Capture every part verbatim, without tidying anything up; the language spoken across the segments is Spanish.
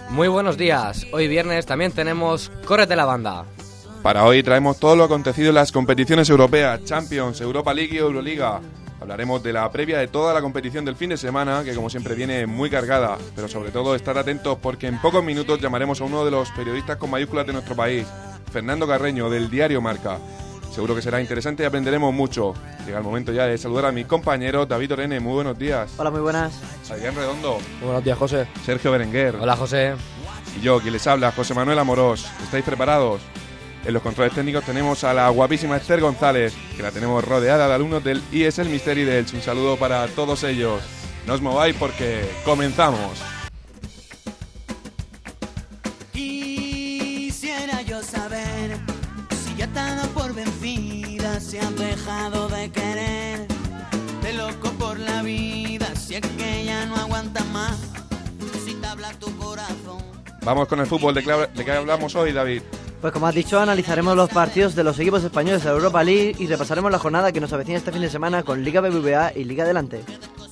Muy buenos días, hoy viernes también tenemos Córrete la Banda. Para hoy traemos todo lo acontecido en las competiciones europeas, Champions, Europa League y Euroliga. Hablaremos de la previa de toda la competición del fin de semana, que como siempre viene muy cargada, pero sobre todo estar atentos porque en pocos minutos llamaremos a uno de los periodistas con mayúsculas de nuestro país, Fernando Carreño, del diario Marca. Seguro que será interesante y aprenderemos mucho. Llega el momento ya de saludar a mis compañeros. David Orene, muy buenos días. Hola, muy buenas. Adrián Redondo. Muy buenos días, José. Sergio Berenguer. Hola, José. Y yo, quien les habla, José Manuel Amorós. ¿Estáis preparados? En los controles técnicos tenemos a la guapísima Esther González, que la tenemos rodeada de alumnos del I S L Misteri de Elche. Un saludo para todos ellos. No os mováis porque comenzamos. Quisiera yo saber si ya te han dado por vencida, si has dejado de querer, de loco por la vida, si es que ya no aguantas más, si te habla tu corazón. Vamos con el fútbol. ¿De qué, de qué hablamos hoy, David? Pues como has dicho, analizaremos los partidos de los equipos españoles de la Europa League y repasaremos la jornada que nos avecina este fin de semana con Liga B B V A y Liga Adelante.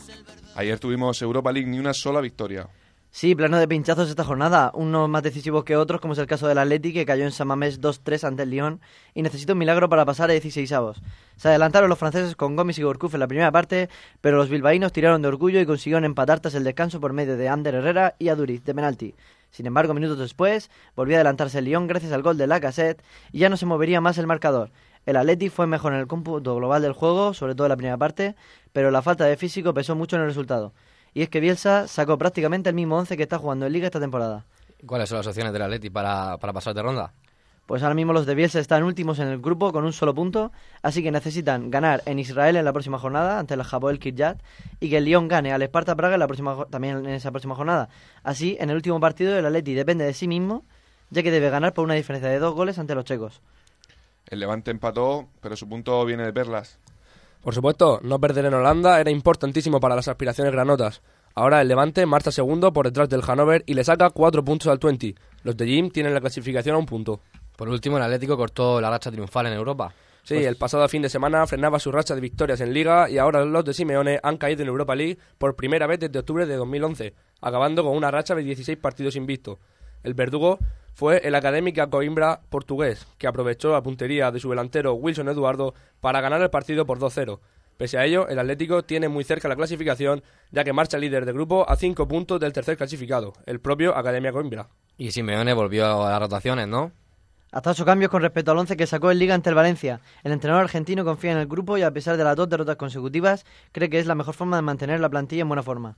Ayer tuvimos Europa League, ni una sola victoria. Sí, plano de pinchazos esta jornada, unos más decisivos que otros, como es el caso del Atleti, que cayó en San Mamés dos tres ante el Lyon y necesita un milagro para pasar a dieciseisavos. Se adelantaron los franceses con Gomis y Gourcuff en la primera parte, pero los bilbaínos tiraron de orgullo y consiguieron empatar tras el descanso por medio de Ander Herrera y Aduriz de penalti. Sin embargo, minutos después, volvió a adelantarse el Lyon gracias al gol de Lacazette y ya no se movería más el marcador. El Atleti fue mejor en el cómputo global del juego, sobre todo en la primera parte, pero la falta de físico pesó mucho en el resultado. Y es que Bielsa sacó prácticamente el mismo once que está jugando en Liga esta temporada. ¿Cuáles son las opciones del Atleti para, para pasar de ronda? Pues ahora mismo los de Bielsa están últimos en el grupo con un solo punto, así que necesitan ganar en Israel en la próxima jornada ante el Hapoel Kiryat y que el Lyon gane al Sparta Praga en la próxima, también en esa próxima jornada. Así, en el último partido el Atleti depende de sí mismo, ya que debe ganar por una diferencia de dos goles ante los checos. El Levante empató, pero su punto viene de perlas. Por supuesto, no perder en Holanda era importantísimo para las aspiraciones granotas. Ahora el Levante marcha segundo por detrás del Hannover y le saca cuatro puntos al veinte. Los de Jim tienen la clasificación a un punto. Por último, el Atlético cortó la racha triunfal en Europa. Sí, Pues... el pasado fin de semana frenaba su racha de victorias en Liga y ahora los de Simeone han caído en Europa League por primera vez desde octubre de dos mil once, acabando con una racha de dieciséis partidos invictos. El verdugo fue el Académica Coimbra portugués, que aprovechó la puntería de su delantero Wilson Eduardo para ganar el partido por dos cero. Pese a ello, el Atlético tiene muy cerca la clasificación, ya que marcha líder de grupo a cinco puntos del tercer clasificado, el propio Academia Coimbra. Y Simeone volvió a las rotaciones, ¿no? Hasta ocho cambios con respecto al once que sacó en Liga ante el Valencia. El entrenador argentino confía en el grupo y a pesar de las dos derrotas consecutivas, cree que es la mejor forma de mantener la plantilla en buena forma.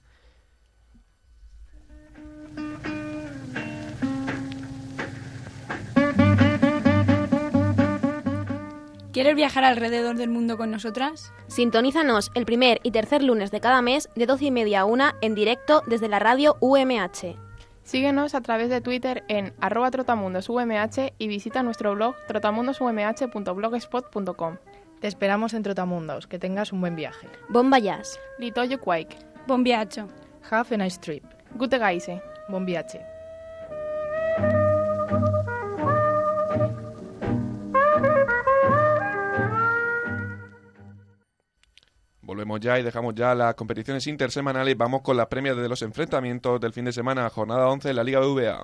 ¿Quieres viajar alrededor del mundo con nosotras? Sintonízanos el primer y tercer lunes de cada mes de doce y media a una en directo desde la radio U M H. Síguenos a través de Twitter en arroba trotamundosumh y visita nuestro blog trotamundosumh punto blogspot punto com. Te esperamos en Trotamundos. Que tengas un buen viaje. Bon voyage. Litoyo Quake. Bon viaggio. Have a nice trip. Gute Geise. Bon viaje. Volvemos ya y dejamos ya las competiciones intersemanales. Vamos con las premias de los enfrentamientos del fin de semana, jornada once de la Liga B B V A.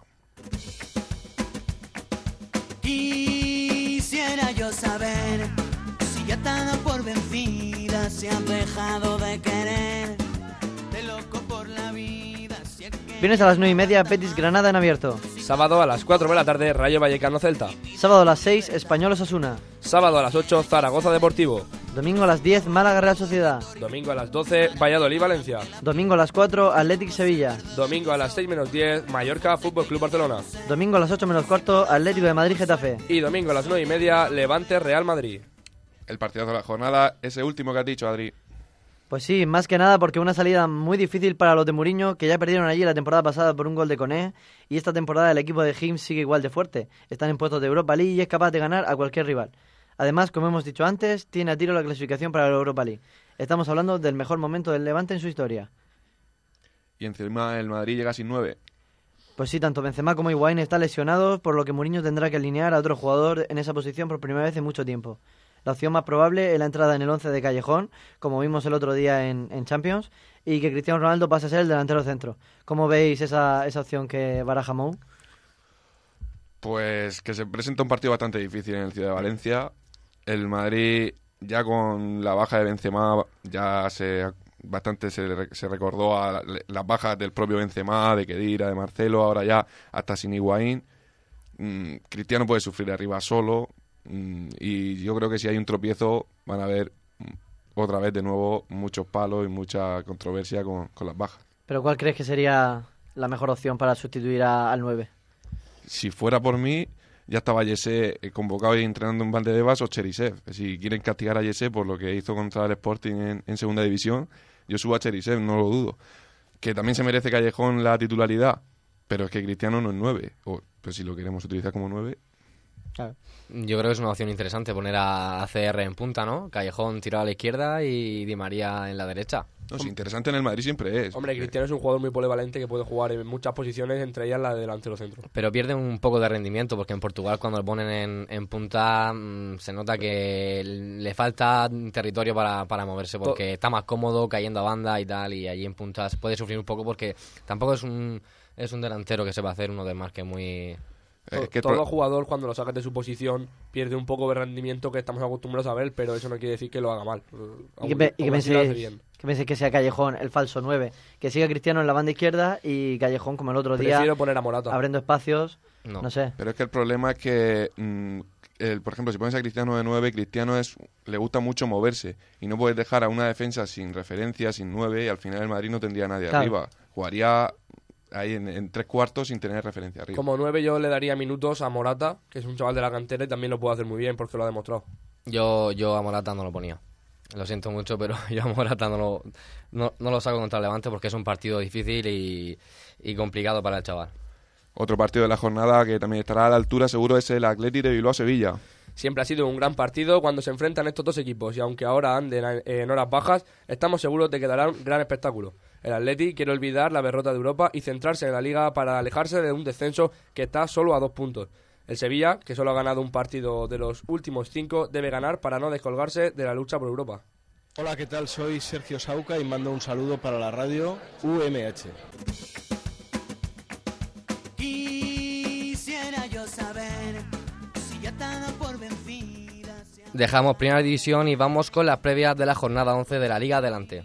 Quisiera yo saber si ya te han dado por vencida, si has dejado de querer, de loco por la vida, si es que... Viernes a las nueve y media, Betis Granada en abierto. Sábado a las cuatro de la tarde, Rayo Vallecano Celta. Sábado a las seis, Español Osasuna. Sábado a las ocho, Zaragoza Deportivo. Domingo a las diez, Málaga Real Sociedad. Domingo a las doce, Valladolid Valencia. Domingo a las cuatro, Athletic Sevilla. Domingo a las seis menos diez, Mallorca Fútbol Club Barcelona. Domingo a las ocho menos cuarto, Atlético de Madrid Getafe. Y domingo a las nueve y media, Levante Real Madrid. El partidazo de la jornada, ese último que has dicho, Adri. Pues sí, más que nada porque una salida muy difícil para los de Mourinho, que ya perdieron allí la temporada pasada por un gol de Koné, y esta temporada el equipo de Jim sigue igual de fuerte. Están en puestos de Europa League y es capaz de ganar a cualquier rival. Además, como hemos dicho antes, tiene a tiro la clasificación para la Europa League. Estamos hablando del mejor momento del Levante en su historia. Y encima el Madrid llega sin nueve. Pues sí, tanto Benzema como Higuaín están lesionados, por lo que Mourinho tendrá que alinear a otro jugador en esa posición por primera vez en mucho tiempo. La opción más probable es la entrada en el once de Callejón, como vimos el otro día en, en Champions, y que Cristiano Ronaldo pase a ser el delantero centro. ¿Cómo veis esa, esa opción que baraja Mou? Pues que se presenta un partido bastante difícil en el Ciudad de Valencia. El Madrid, ya con la baja de Benzema, ya se bastante se, se recordó a las bajas del propio Benzema, de Khedira, de Marcelo, ahora ya hasta sin Higuaín. Mm, Cristiano puede sufrir arriba solo, mm, y yo creo que si hay un tropiezo van a haber mm, otra vez de nuevo muchos palos y mucha controversia con, con las bajas. ¿Pero cuál crees que sería la mejor opción para sustituir a, al nueve? Si fuera por mí, ya estaba Yese convocado y entrenando en Valdebebas o Cherisev. Si quieren castigar a Yese por lo que hizo contra el Sporting en, en segunda división, yo subo a Cherisev, no lo dudo. Que también se merece Callejón la titularidad, pero es que Cristiano no es nueve. O, pues si lo queremos utilizar como nueve... Claro. Yo creo que es una opción interesante poner a C R en punta, ¿no? Callejón tirado a la izquierda y Di María en la derecha. No, sí, interesante en el Madrid siempre es. Hombre, Cristiano es un jugador muy polivalente que puede jugar en muchas posiciones, entre ellas la de delantero centro. Pero pierde un poco de rendimiento porque en Portugal cuando lo ponen en, en punta mmm, se nota que le falta territorio para, para moverse porque está más cómodo cayendo a banda y tal, y allí en puntas puede sufrir un poco porque tampoco es un, es un delantero que sepa hacer uno de más que muy... Es que todo pro... jugador cuando lo sacas de su posición pierde un poco de rendimiento que estamos acostumbrados a ver, pero eso no quiere decir que lo haga mal. Y que, pe- y que penséis que, pense que sea Callejón el falso nueve, que siga Cristiano en la banda izquierda y Callejón como el otro Prefiero día poner a Morata, abriendo espacios, no. no sé. Pero es que el problema es que, mmm, el, por ejemplo, si pones a Cristiano de nueve, Cristiano es le gusta mucho moverse y no puedes dejar a una defensa sin referencia, sin nueve, y al final el Madrid no tendría a nadie claro. arriba. Jugaría... ahí en, en tres cuartos sin tener referencia arriba. Como nueve yo le daría minutos a Morata, que es un chaval de la cantera y también lo puede hacer muy bien porque lo ha demostrado. Yo yo a Morata no lo ponía. Lo siento mucho, pero yo a Morata no lo, no, no lo saco contra el Levante porque es un partido difícil y, y complicado para el chaval. Otro partido de la jornada que también estará a la altura seguro es el Athletic de Bilbao-Sevilla. Siempre ha sido un gran partido cuando se enfrentan estos dos equipos y aunque ahora anden en horas bajas, estamos seguros de que dará un gran espectáculo. El Athletic quiere olvidar la derrota de Europa y centrarse en la Liga para alejarse de un descenso que está solo a dos puntos. El Sevilla, que solo ha ganado un partido de los últimos cinco, debe ganar para no descolgarse de la lucha por Europa. Hola, ¿qué tal? Soy Sergio Sauca y mando un saludo para la radio U M H. Quisiera yo saber si ya está por vencida. Dejamos Primera División y vamos con las previas de la jornada once de la Liga. Adelante.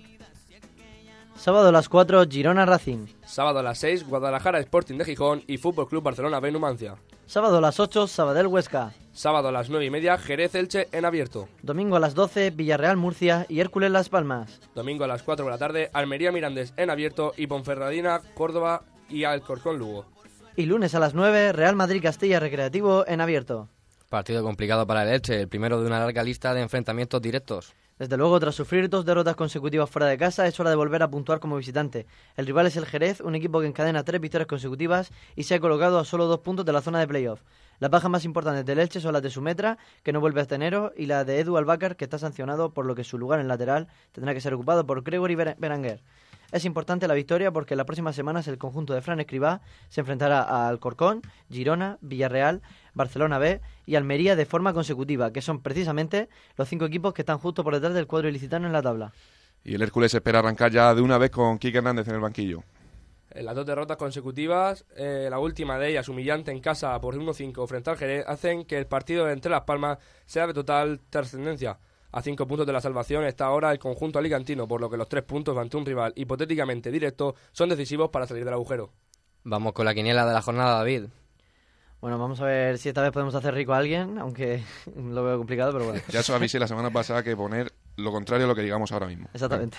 Sábado a las cuatro, Girona Racing. Sábado a las seis, Guadalajara Sporting de Gijón y Fútbol Club Barcelona B Numancia. Sábado a las ocho, Sabadell Huesca. Sábado a las nueve y media, Jerez Elche en abierto. Domingo a las doce, Villarreal Murcia y Hércules Las Palmas. Domingo a las cuatro de la tarde, Almería Mirandés en abierto y Ponferradina, Córdoba y Alcorcón Lugo. Y lunes a las nueve, Real Madrid Castilla Recreativo en abierto. Partido complicado para el Elche, el primero de una larga lista de enfrentamientos directos. Desde luego, tras sufrir dos derrotas consecutivas fuera de casa, es hora de volver a puntuar como visitante. El rival es el Jerez, un equipo que encadena tres victorias consecutivas y se ha colocado a solo dos puntos de la zona de playoff. Las bajas más importantes del Elche son las de Sumetra, que no vuelve hasta enero, y la de Edu Albacar, que está sancionado, por lo que su lugar en lateral tendrá que ser ocupado por Gregory Berenguer. Es importante la victoria porque en las próximas semanas el conjunto de Fran Escribá se enfrentará a Alcorcón, Girona, Villarreal, Barcelona B y Almería de forma consecutiva, que son precisamente los cinco equipos que están justo por detrás del cuadro ilicitano en la tabla. Y el Hércules espera arrancar ya de una vez con Quique Hernández en el banquillo. En las dos derrotas consecutivas, eh, la última de ellas humillante en casa por uno cinco frente al Jerez, hacen que el partido entre Las Palmas sea de total trascendencia. A cinco puntos de la salvación está ahora el conjunto alicantino, por lo que los tres puntos ante un rival hipotéticamente directo son decisivos para salir del agujero. Vamos con la quiniela de la jornada, David. Bueno, vamos a ver si esta vez podemos hacer rico a alguien, aunque lo veo complicado, pero bueno. Ya os avisé la semana pasada que poner lo contrario a lo que digamos ahora mismo. Exactamente.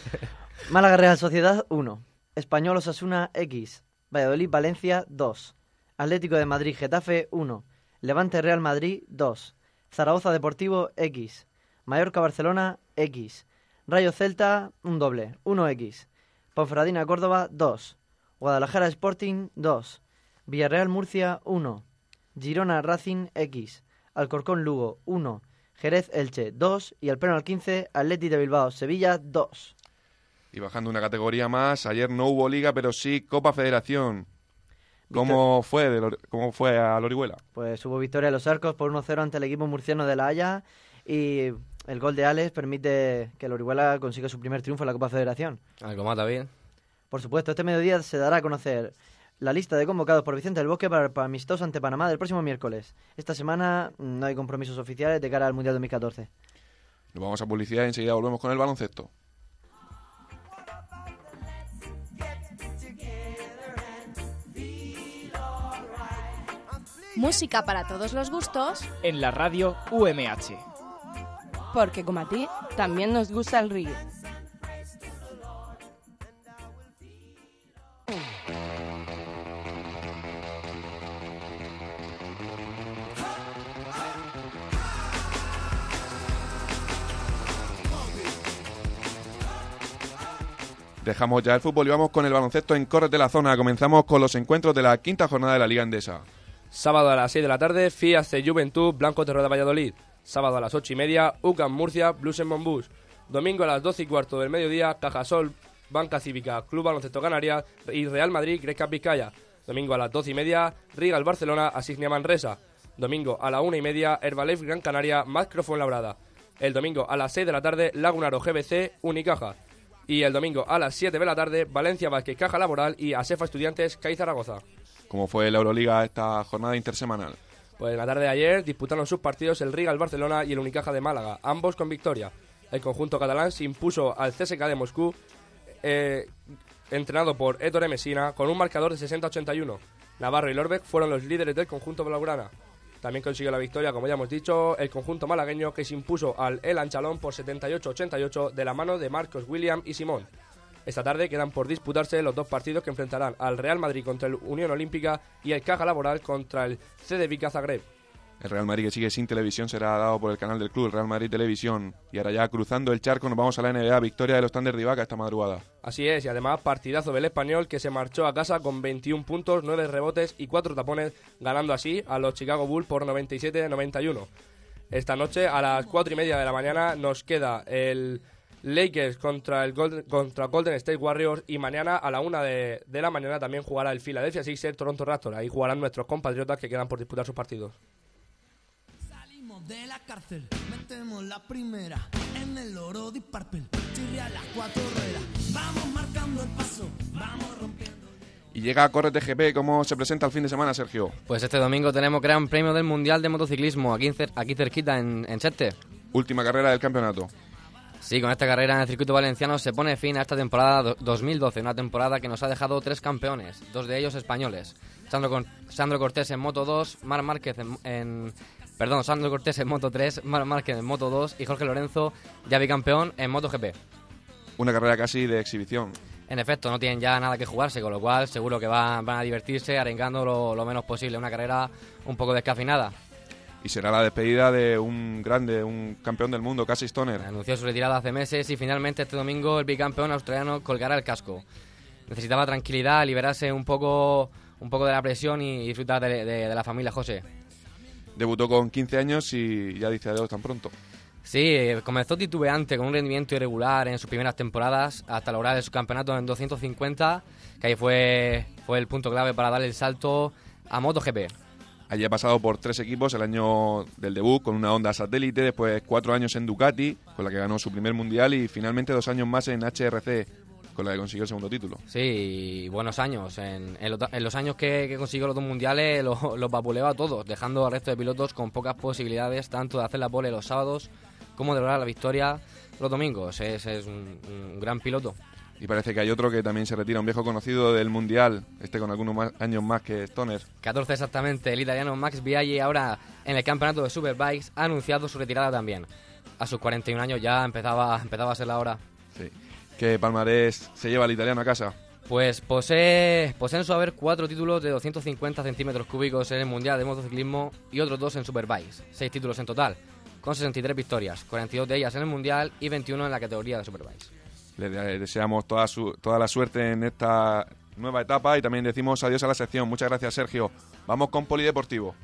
Málaga Real Sociedad uno, Español Osasuna X, Valladolid Valencia dos, Atlético de Madrid Getafe uno, Levante Real Madrid dos, Zaragoza Deportivo X, Mallorca Barcelona X, Rayo Celta un doble, uno equis, Ponferradina Córdoba dos, Guadalajara Sporting dos, Villarreal Murcia uno, Girona Racing X, Alcorcón Lugo uno, Jerez Elche dos y al pleno al quince, Athletic de Bilbao Sevilla dos. Y bajando una categoría más, ayer no hubo Liga, pero sí Copa Federación. ¿Cómo fue, de, ¿Cómo fue a Orihuela? Pues hubo victoria de los Arcos por uno cero ante el equipo murciano de La Haya y el gol de Alex permite que el Orihuela consiga su primer triunfo en la Copa Federación. Algo mata bien. Por supuesto, este mediodía se dará a conocer la lista de convocados por Vicente del Bosque para el amistoso ante Panamá del próximo miércoles. Esta semana no hay compromisos oficiales de cara al Mundial dos mil catorce. Nos vamos a publicidad y enseguida volvemos con el baloncesto. Música para todos los gustos en la radio U M H. Porque como a ti, también nos gusta el reggae. Dejamos ya el fútbol y vamos con el baloncesto en Corres de la Zona. Comenzamos con los encuentros de la quinta jornada de la Liga Endesa. Sábado a las seis de la tarde, F I A C Juventud, Blanco Terror de Valladolid. Sábado a las ocho y media, U C A M Murcia, Blues en Monbús. Domingo a las doce y cuarto del mediodía, Cajasol, Banca Cívica, Club Baloncesto Canarias y Real Madrid, Gresca Vizcaya. Domingo a las doce y media, Riga el Barcelona, Asignia Manresa. Domingo a la una y media, Herbalife Gran Canaria, Macro Fuenlabrada. El domingo a las seis de la tarde, Lagunaro G B C, Unicaja. Y el domingo a las siete de la tarde, Valencia Vázquez Caja Laboral y Asefa Estudiantes, C A I Zaragoza. ¿Cómo fue la Euroliga esta jornada intersemanal? Pues en la tarde de ayer disputaron sus partidos el Riga el Barcelona y el Unicaja de Málaga, ambos con victoria. El conjunto catalán se impuso al C S K A de Moscú, eh, entrenado por Ettore Messina, con un marcador de sesenta a ochenta y uno. Navarro y Lorbeck fueron los líderes del conjunto blaugrana. También consiguió la victoria, como ya hemos dicho, el conjunto malagueño, que se impuso al El Anchalón por setenta y ocho a ochenta y ocho de la mano de Marcos, William y Simón. Esta tarde quedan por disputarse los dos partidos que enfrentarán al Real Madrid contra el Unión Olímpica y el Caja Laboral contra el C D Vika Zagreb. El Real Madrid, que sigue sin televisión, será dado por el canal del club, Real Madrid Televisión. Y ahora ya cruzando el charco nos vamos a la N B A, victoria de los Thunder de Ibaka esta madrugada. Así es, y además partidazo del Español, que se marchó a casa con veintiún puntos, nueve rebotes y cuatro tapones, ganando así a los Chicago Bulls por noventa y siete a noventa y uno. Esta noche a las cuatro y media de la mañana nos queda el Lakers contra el Golden, contra Golden State Warriors, y mañana a la una de, de la mañana también jugará el Philadelphia Sixers Toronto Raptors. Ahí jugarán nuestros compatriotas que quedan por disputar sus partidos. De la cárcel, metemos la primera en el oro de Purple, chirria las cuatro ruedas, vamos marcando el paso, vamos rompiendo. Y llega a Corre T G P. ¿Cómo se presenta el fin de semana, Sergio? Pues este domingo tenemos Gran Premio del Mundial de Motociclismo, aquí, aquí cerquita en, en Cheste. Última carrera del campeonato. Sí, con esta carrera en el circuito valenciano se pone fin a esta temporada dos mil doce, una temporada que nos ha dejado tres campeones, dos de ellos españoles. Sandro, Sandro Cortés en Moto dos, Marc Márquez en... en Perdón, Sandro Cortés en Moto tres, Marc Márquez en Moto dos y Jorge Lorenzo ya bicampeón en MotoGP. Una carrera casi de exhibición. En efecto, no tienen ya nada que jugarse, con lo cual seguro que van, van a divertirse arengando lo, lo menos posible. Una carrera un poco descafeinada. Y será la despedida de un grande, un campeón del mundo, Casey Stoner. Anunció su retirada hace meses y finalmente este domingo el bicampeón australiano colgará el casco. Necesitaba tranquilidad, liberarse un poco, un poco de la presión y disfrutar de, de, de la familia José. Debutó con quince años y ya dice adiós tan pronto. Sí, comenzó titubeante con un rendimiento irregular en sus primeras temporadas hasta lograr el subcampeonato en doscientos cincuenta, que ahí fue, fue el punto clave para dar el salto a MotoGP. Allí ha pasado por tres equipos el año del debut con una Honda Satélite, después cuatro años en Ducati, con la que ganó su primer mundial, y finalmente dos años más en H R C, con la que consiguió el segundo título. Sí, buenos años. En, en, lo, en los años que, que consiguió los dos mundiales los lo vapuleó a todos, dejando al resto de pilotos con pocas posibilidades tanto de hacer la pole los sábados como de lograr la victoria los domingos. Es, es un, un gran piloto. Y parece que hay otro que también se retira, un viejo conocido del mundial, este con algunos más, años más que Stoner. catorce exactamente, el italiano Max Biaggi, ahora en el campeonato de Superbikes, ha anunciado su retirada también. A sus cuarenta y un años ya empezaba, empezaba a ser la hora. Sí. ¿Qué palmarés se lleva el italiano a casa? Pues posee, posee en su haber cuatro títulos de doscientos cincuenta centímetros cúbicos en el Mundial de Motociclismo y otros dos en Superbikes. Seis títulos en total, con sesenta y tres victorias, cuarenta y dos de ellas en el Mundial y veintiuno en la categoría de Superbikes. Le deseamos toda, su, toda la suerte en esta nueva etapa y también decimos adiós a la sección. Muchas gracias, Sergio. Vamos con Polideportivo.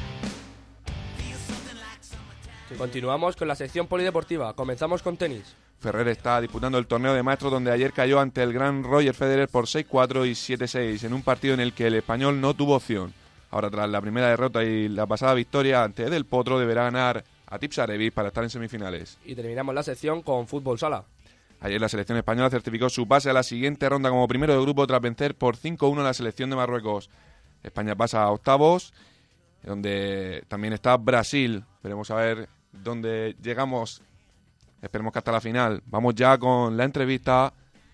Continuamos con la sección polideportiva. Comenzamos con tenis. Ferrer está disputando el torneo de maestros, donde ayer cayó ante el gran Roger Federer por seis cuatro y siete seis, en un partido en el que el español no tuvo opción. Ahora, tras la primera derrota y la pasada victoria ante Del Potro, deberá ganar a Tipsarevic para estar en semifinales. Y terminamos la sección con fútbol sala. Ayer la selección española certificó su pase a la siguiente ronda como primero de grupo tras vencer por cinco uno a la selección de Marruecos. España pasa a octavos, donde también está Brasil. Veremos a ver dónde llegamos. Esperemos que hasta la final. Vamos ya con la entrevista.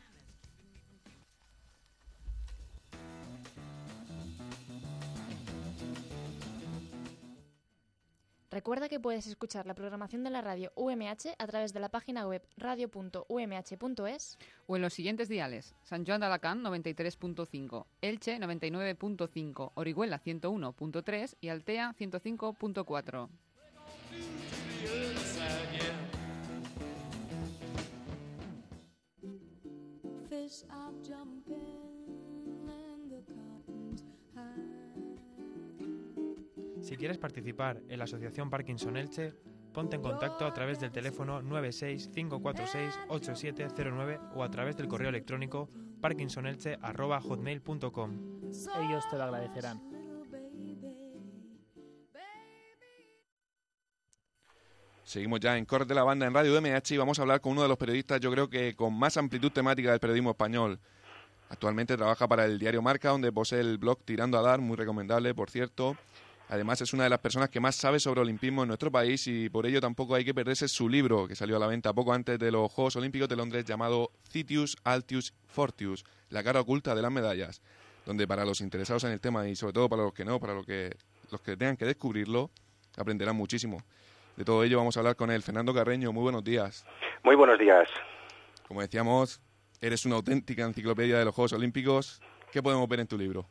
Recuerda que puedes escuchar la programación de la radio U M H a través de la página web radio punto u m h punto es o en los siguientes diales: San Joan de Alacant noventa y tres punto cinco, Elche noventa y nueve punto cinco, Orihuela ciento uno punto tres y Altea ciento cinco punto cuatro. Si quieres participar en la Asociación Parkinson Elche, ponte en contacto a través del teléfono nueve seis cinco cuatro seis ocho siete cero nueve o a través del correo electrónico parkinsonelche arroba hotmail punto com. Ellos te lo agradecerán. Seguimos ya en Corte de la Banda en Radio U M H y vamos a hablar con uno de los periodistas, yo creo que con más amplitud temática del periodismo español. Actualmente trabaja para el diario Marca, donde posee el blog Tirando a Dar, muy recomendable, por cierto. Además, es una de las personas que más sabe sobre olimpismo en nuestro país y por ello tampoco hay que perderse su libro, que salió a la venta poco antes de los Juegos Olímpicos de Londres, llamado Citius Altius Fortius, la cara oculta de las medallas, donde para los interesados en el tema y sobre todo para los que no, para los que, los que tengan que descubrirlo, aprenderán muchísimo. De todo ello vamos a hablar con él. Fernando Carreño, muy buenos días. Muy buenos días. Como decíamos, eres una auténtica enciclopedia de los Juegos Olímpicos. ¿Qué podemos ver en tu libro?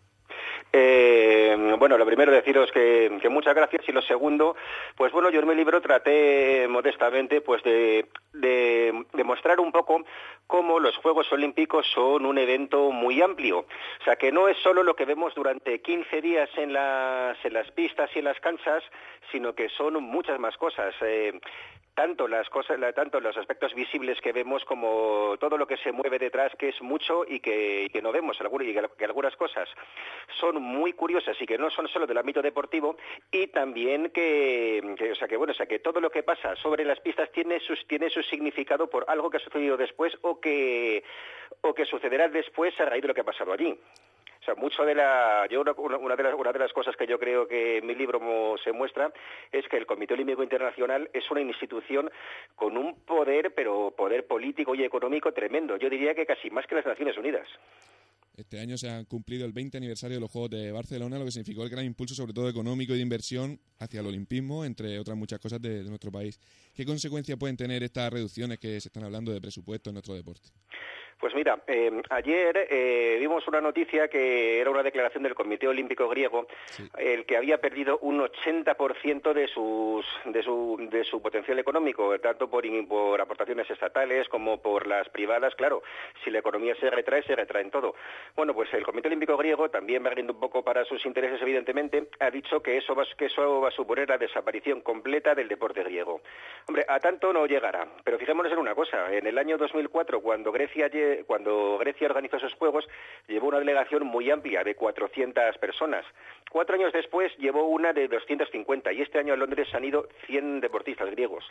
Eh, bueno, lo primero deciros que, que muchas gracias y lo segundo, pues bueno, yo en mi libro traté modestamente pues de, de, de mostrar un poco cómo los Juegos Olímpicos son un evento muy amplio, o sea que no es solo lo que vemos durante quince días en las, en las pistas y en las canchas, sino que son muchas más cosas. Eh, tanto las cosas, tanto los aspectos visibles que vemos como todo lo que se mueve detrás, que es mucho y que, y que no vemos, y que, que algunas cosas son muy curiosas y que no son solo del ámbito deportivo, y también que, que o sea que bueno, o sea que todo lo que pasa sobre las pistas tiene su tiene su significado por algo que ha sucedido después o que o que sucederá después a raíz de lo que ha pasado allí. O sea, mucho de la, yo una, una, de las, una de las cosas que yo creo que en mi libro se muestra es que el Comité Olímpico Internacional es una institución con un poder, pero poder político y económico tremendo. Yo diría que casi más que las Naciones Unidas. Este año se ha cumplido el veinte aniversario de los Juegos de Barcelona, lo que significó el gran impulso, sobre todo económico y de inversión, hacia el olimpismo, entre otras muchas cosas de, de nuestro país. ¿Qué consecuencias pueden tener estas reducciones que se están hablando de presupuesto en nuestro deporte? Pues mira, eh, ayer eh, vimos una noticia que era una declaración del Comité Olímpico griego, sí. el que había perdido un ochenta por ciento de, sus, de, su, de su potencial económico, tanto por, por aportaciones estatales como por las privadas. Claro, si la economía se retrae, se retrae en todo. Bueno, pues el Comité Olímpico griego, también barriendo un poco para sus intereses, evidentemente, ha dicho que eso, va, que eso va a suponer la desaparición completa del deporte griego. Hombre, a tanto no llegará, pero fijémonos en una cosa. En el año dos mil cuatro, cuando Grecia cuando Grecia organizó esos Juegos, llevó una delegación muy amplia de cuatrocientas personas. Cuatro años después llevó una de doscientas cincuenta y este año a Londres han ido cien deportistas griegos.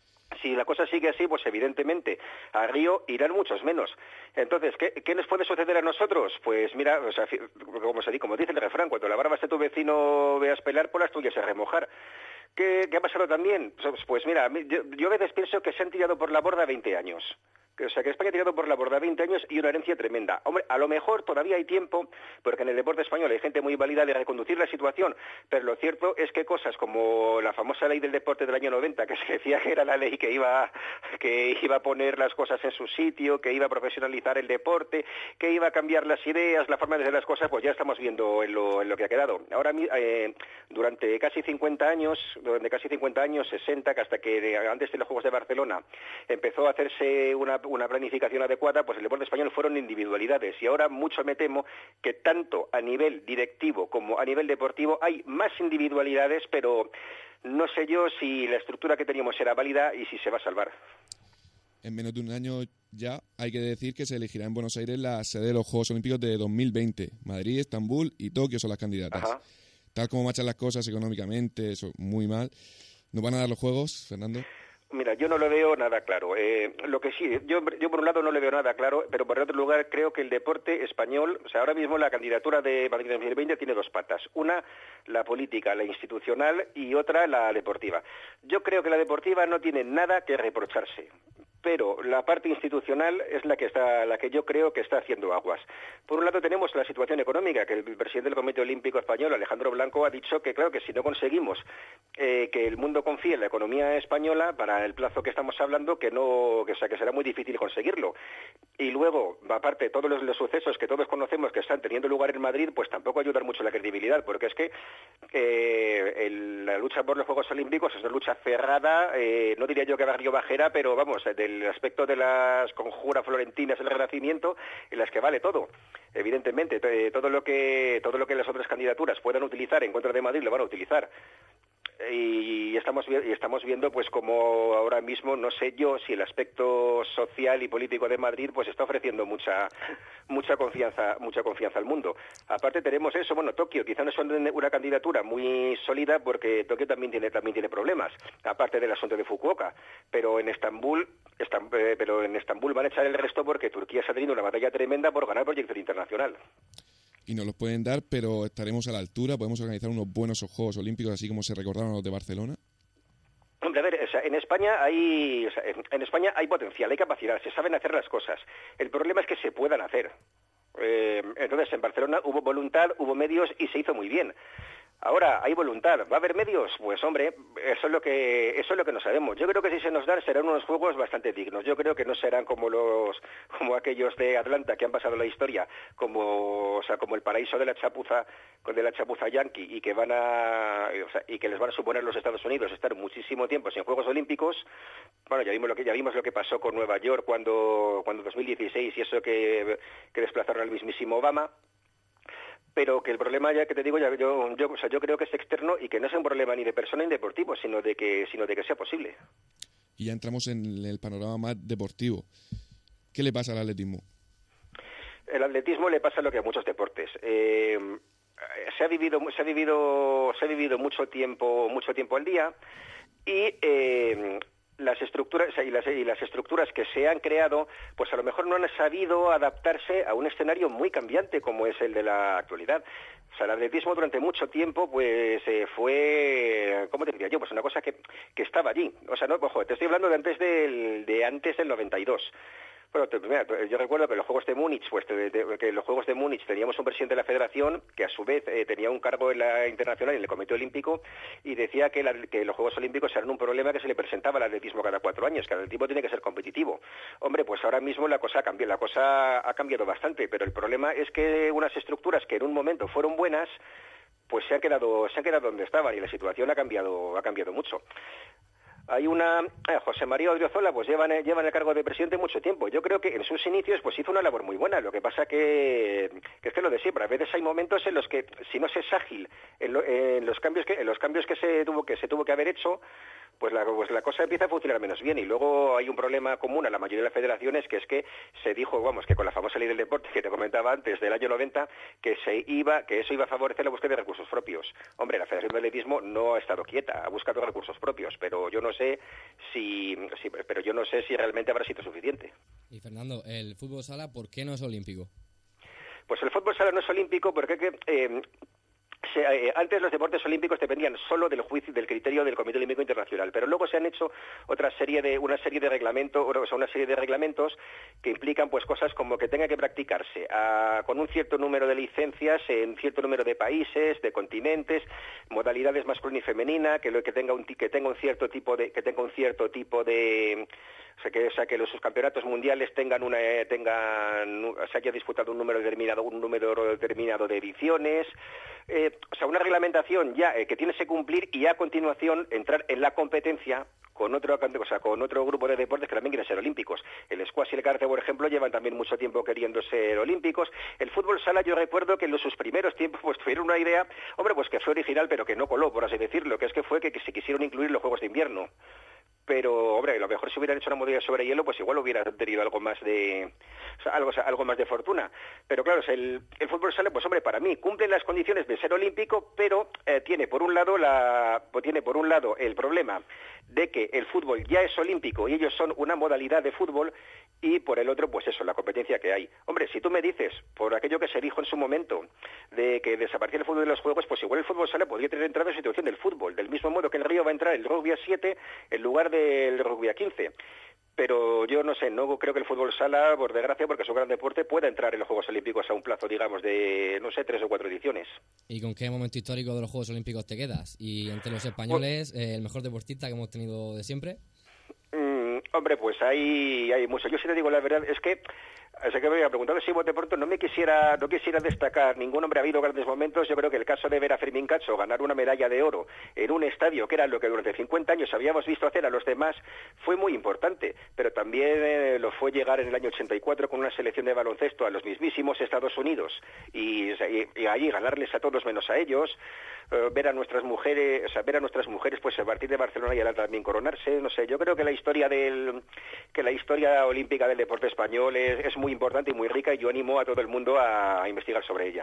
Si la cosa sigue así, pues evidentemente a Río irán muchos menos. Entonces, ¿qué, qué nos puede suceder a nosotros? Pues mira, o sea, como, se, como dice el refrán, cuando la barba de tu vecino veas pelar, por las tuyas a remojar. ¿Qué, ¿Qué ha pasado también? Pues, pues mira, yo, yo a veces pienso que se han tirado por la borda veinte años. O sea, que España ha tirado por la borda veinte años y una herencia tremenda. Hombre, a lo mejor todavía hay tiempo, porque en el deporte español hay gente muy válida de reconducir la situación, pero lo cierto es que cosas como la famosa ley del deporte del año noventa, que se decía que era la ley que iba, que iba a poner las cosas en su sitio, que iba a profesionalizar el deporte, que iba a cambiar las ideas, la forma de hacer las cosas, pues ya estamos viendo en lo, en lo que ha quedado. Ahora, eh, durante casi cincuenta años, durante casi cincuenta años, sesenta, que hasta que antes de los Juegos de Barcelona empezó a hacerse una una planificación adecuada, pues el deporte español fueron individualidades y ahora mucho me temo que tanto a nivel directivo como a nivel deportivo hay más individualidades, pero no sé yo si la estructura que teníamos era válida y si se va a salvar. En menos de un año ya hay que decir que se elegirá en Buenos Aires la sede de los Juegos Olímpicos de dos mil veinte. Madrid, Estambul y Tokio son las candidatas. Ajá. Tal como marchan las cosas económicamente, eso muy mal. ¿Nos van a dar los Juegos, Fernando? Mira, yo no lo veo nada claro. Eh, lo que sí, yo, yo por un lado no le veo nada claro, pero por otro lugar creo que el deporte español, o sea, ahora mismo la candidatura de Madrid dos mil veinte tiene dos patas. Una, la política, la institucional, y otra, la deportiva. Yo creo que la deportiva no tiene nada que reprocharse, pero la parte institucional es la que está, la que yo creo que está haciendo aguas. Por un lado tenemos la situación económica, que el presidente del Comité Olímpico Español, Alejandro Blanco, ha dicho que claro que si no conseguimos eh, que el mundo confíe en la economía española para el plazo que estamos hablando, que no, que, o sea, que será muy difícil conseguirlo. Y luego, aparte de todos los, los sucesos que todos conocemos que están teniendo lugar en Madrid, pues tampoco ayudan mucho la credibilidad, porque es que eh, el, la lucha por los Juegos Olímpicos es una lucha cerrada, eh, no diría yo que barrio bajera, pero vamos, del el aspecto de las conjuras florentinas del Renacimiento, en las que vale todo. Evidentemente, todo lo que todo lo que las otras candidaturas puedan utilizar en contra de Madrid lo van a utilizar. Y estamos y estamos viendo pues como ahora mismo no sé yo si el aspecto social y político de Madrid pues está ofreciendo mucha mucha confianza mucha confianza al mundo. Aparte tenemos eso, bueno, Tokio quizá no es una candidatura muy sólida porque Tokio también tiene también tiene problemas, aparte del asunto de Fukuoka, pero en Estambul Estam, eh, pero en Estambul van a echar el resto porque Turquía está teniendo una batalla tremenda por ganar proyección internacional. Y nos los pueden dar, pero estaremos a la altura, podemos organizar unos buenos Juegos Olímpicos, así como se recordaron los de Barcelona. Hombre, a ver, o sea, en España hay, o sea, en España hay potencial, hay capacidad, se saben hacer las cosas. El problema es que se puedan hacer. Eh, entonces, en Barcelona hubo voluntad, hubo medios y se hizo muy bien. Ahora, hay voluntad, ¿va a haber medios? Pues hombre, eso es lo que eso es lo que no sabemos. Yo creo que si se nos dan serán unos juegos bastante dignos. Yo creo que no serán como los como aquellos de Atlanta que han pasado la historia, como o sea, como el paraíso de la chapuza de la chapuza yanqui y que van a o sea, y que les van a suponer los Estados Unidos estar muchísimo tiempo sin Juegos Olímpicos. Bueno, ya vimos lo que ya vimos lo que pasó con Nueva York cuando cuando dos mil dieciséis y eso que que desplazaron al mismísimo Obama. Pero que el problema, ya que te digo, ya yo, yo, o sea, yo creo que es externo y que no es un problema ni de persona ni deportivo, sino de que, sino de que sea posible. Y ya entramos en el panorama más deportivo. ¿Qué le pasa al atletismo? El atletismo le pasa lo que a muchos deportes. Eh, se ha vivido, se ha vivido, se ha vivido mucho tiempo, mucho tiempo al día y eh, las estructuras y las, y las estructuras que se han creado, pues a lo mejor no han sabido adaptarse a un escenario muy cambiante como es el de la actualidad. O sea, el atletismo durante mucho tiempo, pues eh, fue, ¿cómo te diría yo? Pues una cosa que, que estaba allí. O sea, no, ojo, te estoy hablando de antes del, de antes del noventa y dos. Bueno, te, mira, yo recuerdo que los Juegos de Múnich, pues de, de, que los Juegos de Múnich teníamos un presidente de la Federación que a su vez eh, tenía un cargo en la internacional en el Comité Olímpico y decía que, la, que los Juegos Olímpicos eran un problema que se le presentaba al atletismo cada cuatro años, que el atletismo tiene que ser competitivo. Hombre, pues ahora mismo la cosa ha cambiado, la cosa ha cambiado bastante, pero el problema es que unas estructuras que en un momento fueron buenas, pues se han quedado, se han quedado donde estaban y la situación ha cambiado, ha cambiado mucho. Hay una... Eh, José María Odriozola pues lleva en, lleva en el cargo de presidente mucho tiempo. Yo creo que en sus inicios pues hizo una labor muy buena. Lo que pasa que, que es que lo de siempre. A veces hay momentos en los que si no se es ágil en, lo, en los cambios que en los cambios que se tuvo que se tuvo que haber hecho, pues la, pues la cosa empieza a funcionar menos bien. Y luego hay un problema común a la mayoría de las federaciones, que es que se dijo, vamos, que con la famosa ley del deporte que te comentaba antes del año noventa, que se iba, que eso iba a favorecer la búsqueda de recursos propios. Hombre, la Federación de Atletismo no ha estado quieta, ha buscado recursos propios, pero yo no sé si, si pero yo no sé si realmente habrá sido suficiente. Y Fernando, el fútbol sala, ¿por qué no es olímpico? Pues el fútbol sala no es olímpico porque eh, Se, eh, antes los deportes olímpicos dependían solo del juicio del criterio del Comité Olímpico Internacional, pero luego se han hecho otra serie de una serie de reglamentos, o sea, una serie de reglamentos que implican pues cosas como que tenga que practicarse a, con un cierto número de licencias en cierto número de países, de continentes, modalidades masculina y femenina, que lo que tenga un que tenga un cierto tipo de que tenga un cierto tipo de o sea que o sea que los subcampeonatos mundiales tengan una tengan se haya disputado un número determinado un número determinado de ediciones. Eh, o sea, una reglamentación ya eh, que tienes que cumplir y a continuación entrar en la competencia con otro, o sea, con otro grupo de deportes que también quieren ser olímpicos. El squash y el karate, por ejemplo, llevan también mucho tiempo queriendo ser olímpicos. El fútbol sala, yo recuerdo que en los, sus primeros tiempos pues tuvieron una idea, hombre, pues que fue original, pero que no coló, por así decirlo, que es que fue que, que se quisieron incluir los Juegos de Invierno. pero hombre, a lo mejor si hubieran hecho una modalidad sobre hielo, pues igual hubieran tenido algo más de o sea, algo, algo más de fortuna. Pero claro, el, el fútbol sala, pues hombre, para mí cumple las condiciones de ser olímpico, pero eh, tiene por un lado la pues, tiene por un lado el problema de que el fútbol ya es olímpico y ellos son una modalidad de fútbol, y por el otro, pues eso, la competencia que hay. Hombre, si tú me dices, por aquello que se dijo en su momento, de que desaparecía el fútbol de los juegos, pues igual el fútbol sala podría tener entrado en situación del fútbol, del mismo modo que en el Río va a entrar el rugby a siete en lugar del rugby a quince. Pero yo no sé, no creo que el fútbol sala, por desgracia, porque es un gran deporte, pueda entrar en los Juegos Olímpicos a un plazo, digamos, de, no sé, tres o cuatro ediciones. ¿Y con qué momento histórico de los Juegos Olímpicos te quedas? ¿Y entre los españoles, eh, el mejor deportista que hemos tenido de siempre? Mm, hombre, pues hay, hay mucho. Yo sí te digo la verdad, es que, o sea, que me había preguntado si bote pronto, no me quisiera, no quisiera destacar ningún hombre. Ha habido grandes momentos. Yo creo que el caso de ver a Fermín Cacho ganar una medalla de oro en un estadio que era lo que durante cincuenta años habíamos visto hacer a los demás fue muy importante, pero también eh, lo fue llegar en el año ochenta y cuatro con una selección de baloncesto a los mismísimos Estados Unidos y, y, y ahí ganarles a todos menos a ellos. Uh, ver a nuestras mujeres, o sea, ver a nuestras mujeres, pues a partir de Barcelona y al también coronarse, no sé. Yo creo que la historia del, que la historia olímpica del deporte español es, es muy importante y muy rica, y yo animo a todo el mundo a, a investigar sobre ella.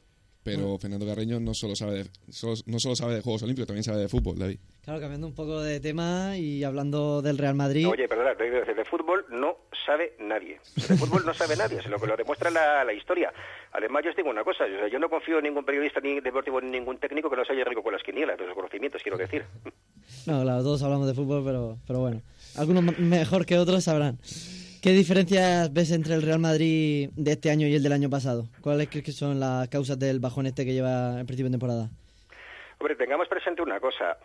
Pero Fernando Carreño no solo sabe de, solo, no solo sabe de Juegos Olímpicos, también sabe de fútbol, David. Claro, cambiando un poco de tema y hablando del Real Madrid... Oye, perdona, de, de, de fútbol no sabe nadie. De fútbol no sabe nadie, es lo que lo demuestra la, la historia. Además, yo os digo una cosa, o sea, yo no confío en ningún periodista ni deportivo ni ningún técnico que no se haya rico con las quinielas, de los conocimientos, quiero decir. No, claro, todos hablamos de fútbol, pero, pero bueno, algunos mejor que otros sabrán. ¿Qué diferencias ves entre el Real Madrid de este año y el del año pasado? ¿Cuáles crees que son las causas del bajón este que lleva el principio de temporada? Hombre, tengamos presente una cosa.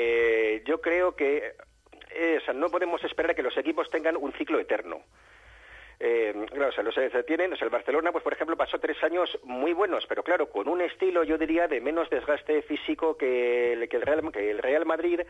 Eh, yo creo que eh, o sea, no podemos esperar a que los equipos tengan un ciclo eterno. Eh, claro, o sea, los tienen, o sea, el Barcelona, pues por ejemplo, pasó tres años muy buenos, pero claro, con un estilo, yo diría, de menos desgaste físico que el, que el, Real, que el Real Madrid.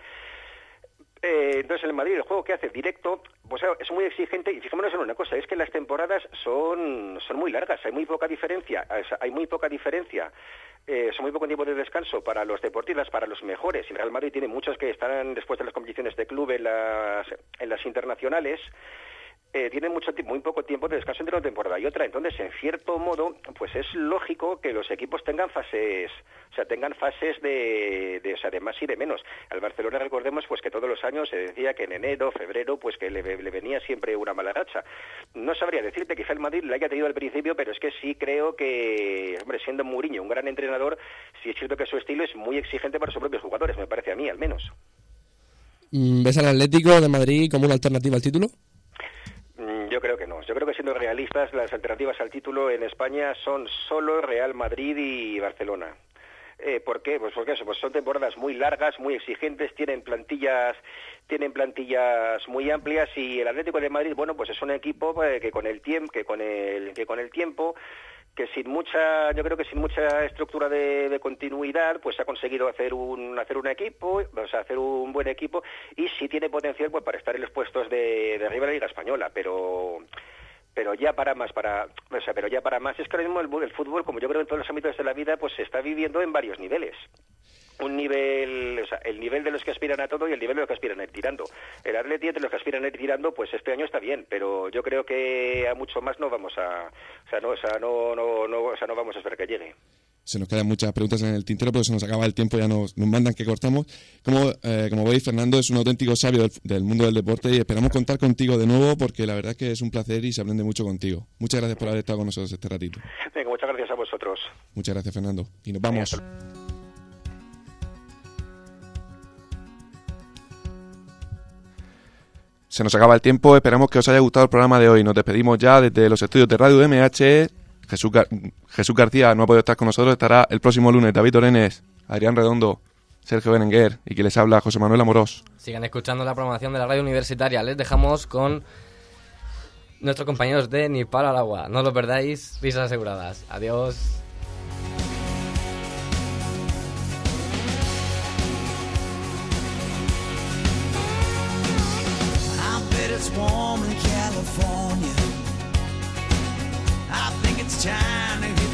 Eh, entonces el Madrid, el juego que hace directo, pues es muy exigente, y fijémonos en una cosa, es que las temporadas son son muy largas, hay muy poca diferencia, hay muy poca diferencia, eh, son muy poco tiempo de descanso para los deportistas, para los mejores, y el Real Madrid tiene muchos que están después de las competiciones de club en las, en las internacionales. Eh, tienen mucho tiempo, muy poco tiempo de descanso entre una temporada y otra. Entonces, en cierto modo, pues es lógico que los equipos tengan fases, o sea, tengan fases de, de, o sea, de más y de menos. Al Barcelona, recordemos, pues que todos los años se decía que en enero, febrero, pues que le, le venía siempre una mala racha. No sabría decirte, quizá el Madrid la haya tenido al principio, pero es que sí creo que, hombre, siendo Mourinho un gran entrenador, sí es cierto que su estilo es muy exigente para sus propios jugadores, me parece a mí, al menos. ¿Ves al Atlético de Madrid como una alternativa al título? Yo creo que no. Yo creo que, siendo realistas, las alternativas al título en España son solo Real Madrid y Barcelona. Eh, ¿Por qué? Pues porque eso, pues son temporadas muy largas, muy exigentes, tienen plantillas, tienen plantillas muy amplias, y el Atlético de Madrid, bueno, pues es un equipo eh, que con el tiempo, que con el, que con el tiempo, que sin mucha, yo creo que sin mucha estructura de, de continuidad, pues ha conseguido hacer un hacer un equipo, o sea, hacer un buen equipo, y sí tiene potencial, pues, para estar en los puestos de, de arriba de la Liga Española, pero pero ya para más, para, o sea, pero ya para más es que ahora mismo el, el fútbol, como yo creo en todos los ámbitos de la vida, pues se está viviendo en varios niveles. Un nivel, o sea, el nivel de los que aspiran a todo y el nivel de los que aspiran a ir tirando. El Atleti, entre los que aspiran a ir tirando, pues este año está bien, pero yo creo que a mucho más no vamos a, o sea, no, o sea, no, no, no, o sea, no vamos a esperar que llegue. Se nos quedan muchas preguntas en el tintero, pero se nos acaba el tiempo, ya nos, nos mandan que cortamos. Como, eh, como veis, Fernando es un auténtico sabio del, del mundo del deporte, y esperamos contar contigo de nuevo, porque la verdad es que es un placer y se aprende mucho contigo. Muchas gracias por haber estado con nosotros este ratito. Venga, muchas gracias a vosotros. Muchas gracias, Fernando. Y nos vamos. Venga, se nos acaba el tiempo, esperamos que os haya gustado el programa de hoy. Nos despedimos ya desde los estudios de Radio U M H. Jesús, Gar- Jesús García no ha podido estar con nosotros, estará el próximo lunes. David Orenes, Adrián Redondo, Sergio Berenguer y quien les habla, José Manuel Amorós. Sigan escuchando la programación de la radio universitaria. Les dejamos con nuestros compañeros de Ni Palo al Agua. No lo perdáis, risas aseguradas. Adiós. It's warm in California. I think it's time to